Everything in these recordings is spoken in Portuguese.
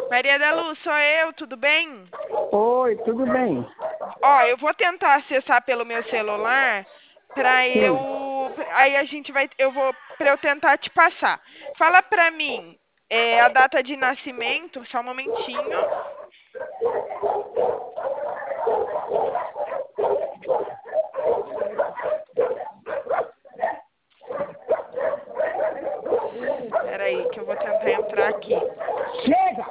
Maria da Luz, sou eu, tudo bem? Oi, tudo bem? Ó, eu vou tentar acessar pelo meu celular pra Sim. aí a gente vai, pra eu tentar te passar. Fala pra mim, a data de nascimento, só um momentinho. Peraí, que eu vou tentar entrar aqui. Chega!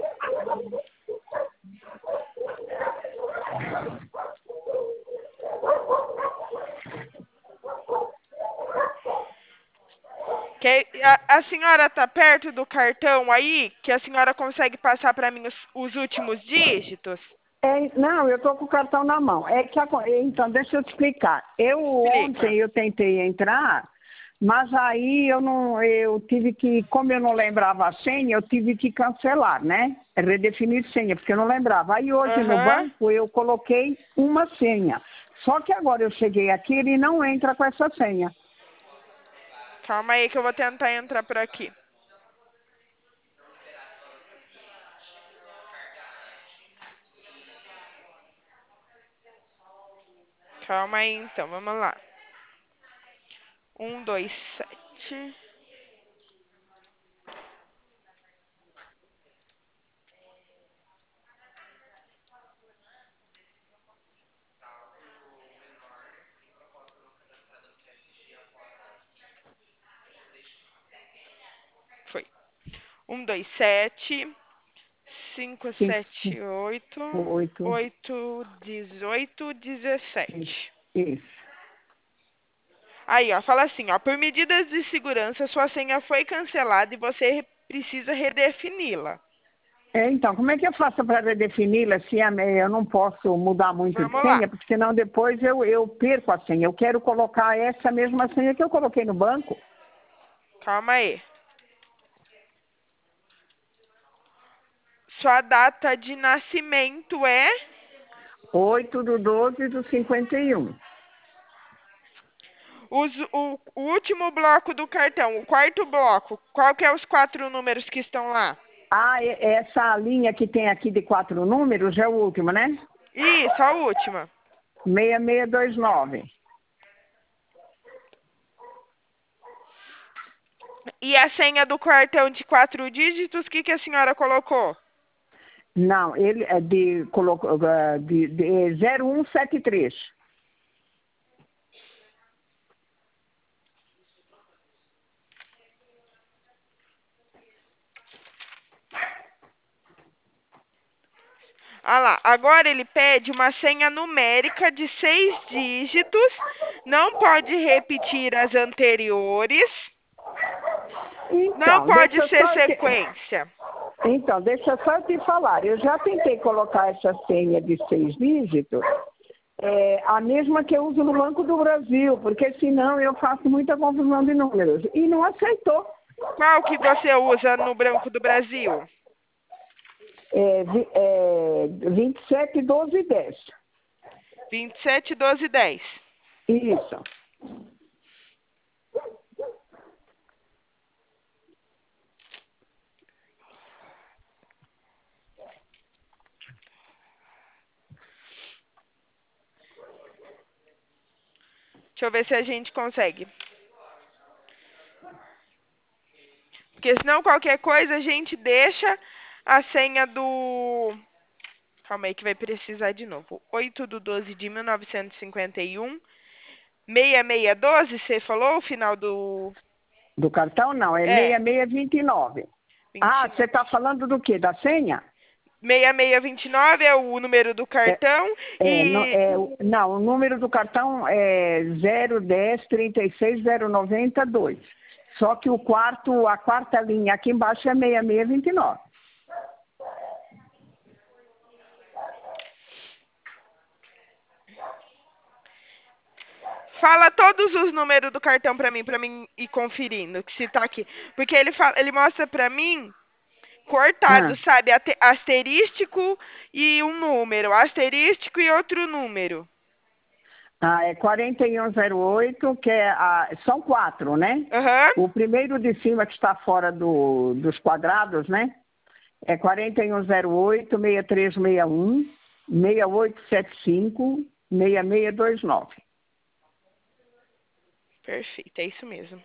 A senhora tá perto do cartão aí, que a senhora consegue passar pra mim os últimos dígitos? Não, eu tô com o cartão na mão. Então, deixa eu te explicar. Explica. Ontem eu tentei entrar, mas aí eu tive que, como eu não lembrava a senha, eu tive que cancelar, né? Redefinir senha, porque eu não lembrava. Aí hoje no Aham. banco eu coloquei uma senha. Só que agora eu cheguei aqui, ele não entra com essa senha. Calma aí que eu vou tentar entrar por aqui. Calma aí então, vamos lá. 127. Foi. 127 Cinco, 578 oito, 818 17. isso. Aí, ó, fala assim, ó, por medidas de segurança, sua senha foi cancelada e você precisa redefini-la. Então, como é que eu faço para redefini-la se eu não posso mudar muito de Vamos lá. senha? Porque senão depois eu perco a senha. Eu quero colocar essa mesma senha que eu coloquei no banco. Calma aí. Sua data de nascimento é 8/12/51. o último bloco do cartão, o quarto bloco. Qual que é os 4 números que estão lá? Essa linha que tem aqui de 4 números é o último, né? Isso, a última. 6629. E a senha do cartão de 4 dígitos, o que a senhora colocou? Não, ele é de 0173. Ah lá, agora ele pede uma senha numérica de 6 dígitos, não pode repetir as anteriores, não Então, pode ser sequência. deixa só eu te falar. Eu já tentei colocar essa senha de 6 dígitos, a mesma que eu uso no Banco do Brasil, porque senão eu faço muita confusão de números. E não aceitou. Qual que você usa no Banco do Brasil? 27/12/10. 27, 12, 10. Isso. Deixa eu ver se a gente consegue. Porque senão qualquer coisa a gente deixa a senha do... Calma aí que vai precisar de novo. 8/12/1951. 6612, você falou o final do... Do cartão, não. É É, 6629. Ah, você 29. está falando do quê? Da senha? 6629 é o número do É, cartão e... não, o número do cartão é 010 36092. Só que a quarta linha aqui embaixo é 6629. Fala todos os números do cartão pra mim ir conferindo, que se tá aqui. Porque ele mostra pra mim cortado, Ah, sabe? Asterístico e um número, asterístico e outro número. é 4108, são 4, né? Aham. O primeiro de cima que está fora dos quadrados, né? É 4108-6361, 6875-6629. Perfeito, é isso mesmo.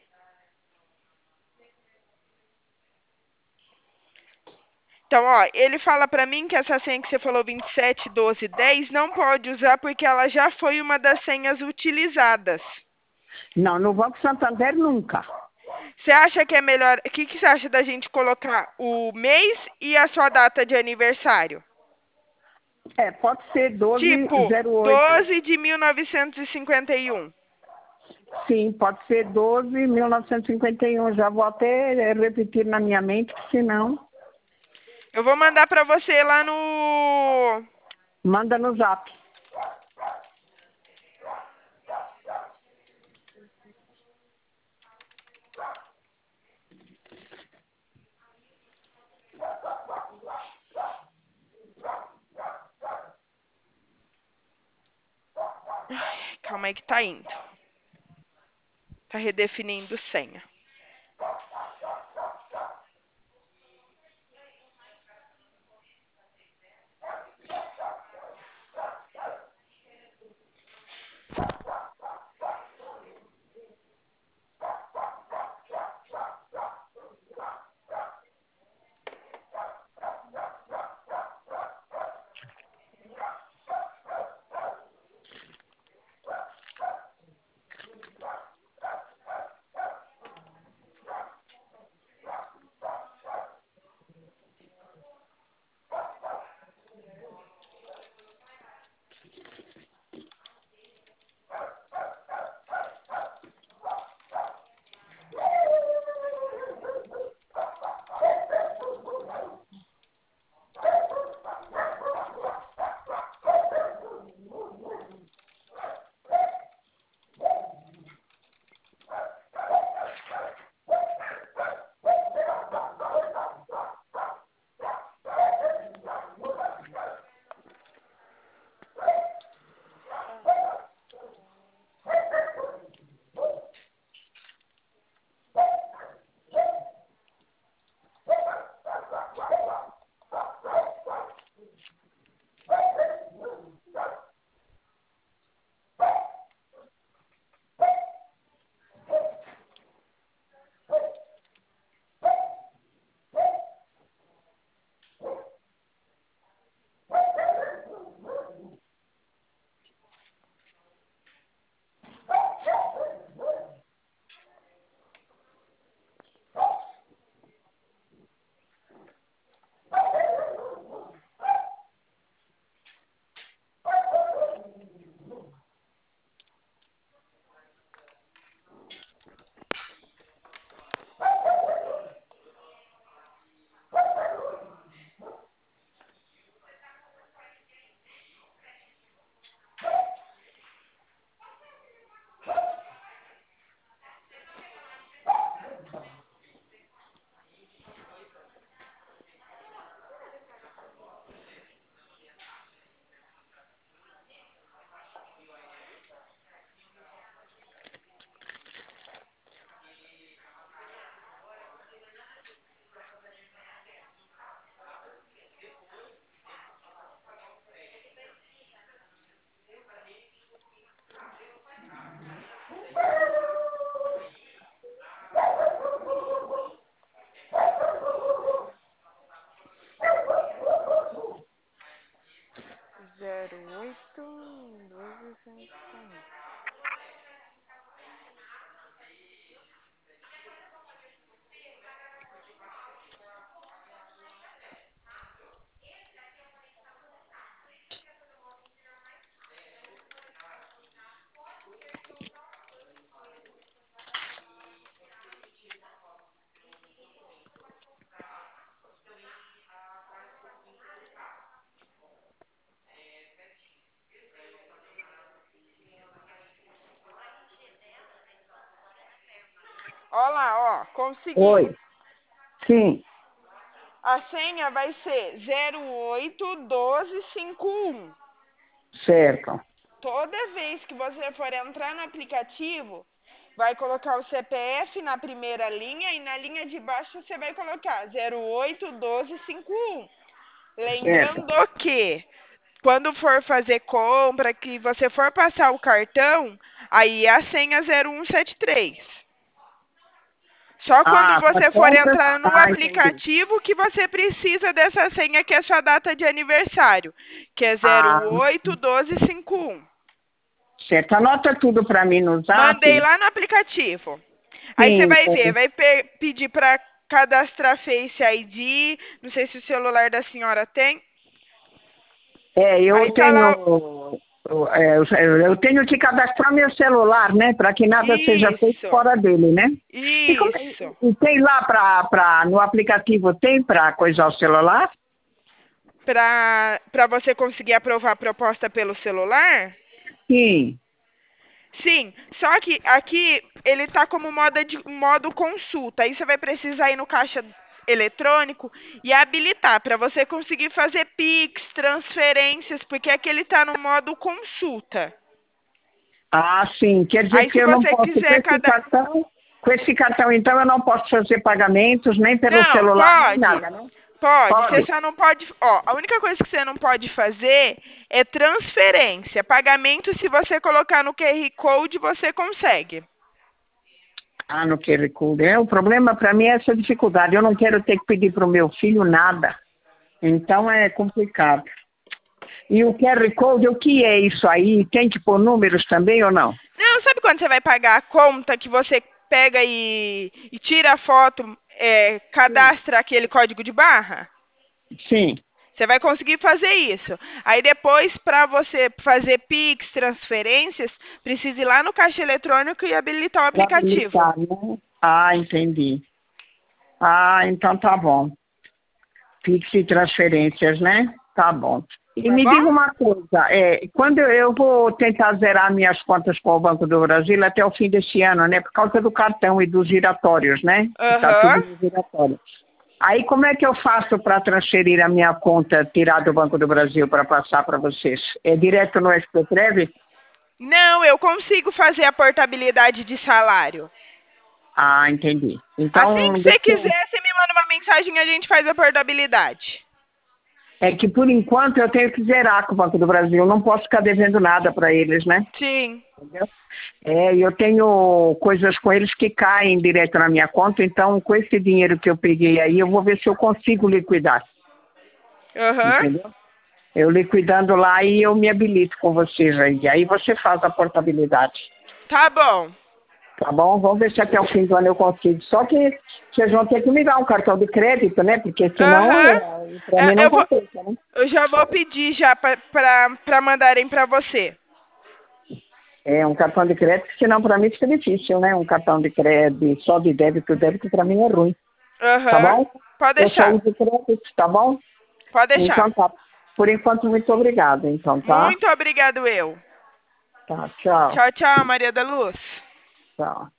Então, ó, ele fala pra mim que essa senha que você falou 271210 não pode usar porque ela já foi uma das senhas utilizadas. Não, no Banco Santander nunca. Você acha que é melhor... O que você acha da gente colocar o mês e a sua data de aniversário? É, pode ser Tipo, 1208. 12 de 1951. Sim, pode ser 12.1951. Já vou até repetir na minha mente, que senão Eu vou mandar pra você lá no... manda no zap. Calma aí que tá indo. Tá redefinindo senha. Zero oito 12. Ó lá, ó, consegui. Oi. Sim, A senha vai ser 081251. certo. Toda vez que você for entrar no aplicativo, vai colocar o CPF na primeira linha e na linha de baixo você vai colocar 081251. Certo. Lembrando que quando for fazer compra, que você for passar o cartão, aí é a senha 0173. Só quando Ah, para você for compras. entrar no Ah, entendi. aplicativo que você precisa dessa senha, que é sua data de aniversário, que é Ah, 081251. certo. Anota tudo para mim no zap. Mandei lá no aplicativo. Aí você Sim, vai ver, vai pedir para cadastrar Face ID. Não sei se o celular da senhora tem. eu Aí tá lá. eu tenho que cadastrar meu celular, né? Para que nada seja feito Isso, fora dele, né? isso. E tem lá no aplicativo, tem para coisar o celular? Para você conseguir aprovar a proposta pelo celular? Sim. Sim, só que aqui ele tá como modo consulta. Aí você vai precisar ir no caixa eletrônico e habilitar para você conseguir fazer Pix, transferências, porque aqui ele tá no modo consulta. Ah, sim. Quer dizer Aí que se eu não você posso, quiser com esse cartão, então, eu não posso fazer pagamentos nem pelo Não, celular, nem pode. nada, né? Pode, você Pode. só não pode. Ó, a única coisa que você não pode fazer é transferência. Pagamento, se você colocar no QR Code, você consegue. Ah, no QR Code. O problema para mim é essa dificuldade. Eu não quero ter que pedir para o meu filho nada. Então é complicado. E o QR Code, o que é isso aí? Tem que pôr números também ou não? Não, sabe quando você vai pagar a conta que você pega e tira a foto, cadastra aquele código de barra? Sim. Você vai conseguir fazer isso. Aí depois, para você fazer Pix, transferências, precisa ir lá no caixa eletrônico e habilitar o Para aplicativo. habilitar, né? Ah, entendi. Ah, então tá bom. Pix e transferências, né? Tá bom. E Tá me bom? diga uma coisa, quando eu vou tentar zerar minhas contas com o Banco do Brasil até o fim desse ano, né? Por causa do cartão e dos giratórios, né? Está tudo Aham. no giratório. Aí como é que eu faço para transferir a minha conta, tirar do Banco do Brasil para passar para vocês? É direto no SPTrev? Não, eu consigo fazer a portabilidade de salário. Ah, entendi. Assim Então, que você quiser, você me manda uma mensagem e a gente faz a portabilidade. é que por enquanto eu tenho que zerar com o Banco do Brasil, eu não posso ficar devendo nada para eles, né? Sim. Entendeu? E eu tenho coisas com eles que caem direto na minha conta, então com esse dinheiro que eu peguei aí, eu vou ver se eu consigo liquidar, Aham. entendeu? Eu liquidando lá e eu me habilito com vocês aí. Aí você faz a portabilidade. Tá bom. Tá bom? Vamos ver se até o fim do ano eu consigo. Só que vocês vão ter que me dar um cartão de crédito, né? Porque senão Aham. para mim não Eu vou, compensa, né? eu já vou pedir já pra mandarem pra você. É um cartão de crédito, senão para mim fica difícil, né? Um cartão de crédito, só de débito para mim é ruim. Tá Aham. bom? Pode Eu só deixar. uso crédito, tá bom? Pode deixar. Então tá. Por enquanto, muito obrigado, então, tá? Muito obrigado, eu. Tá, tchau. Tchau, tchau, Maria da Luz. Tchau.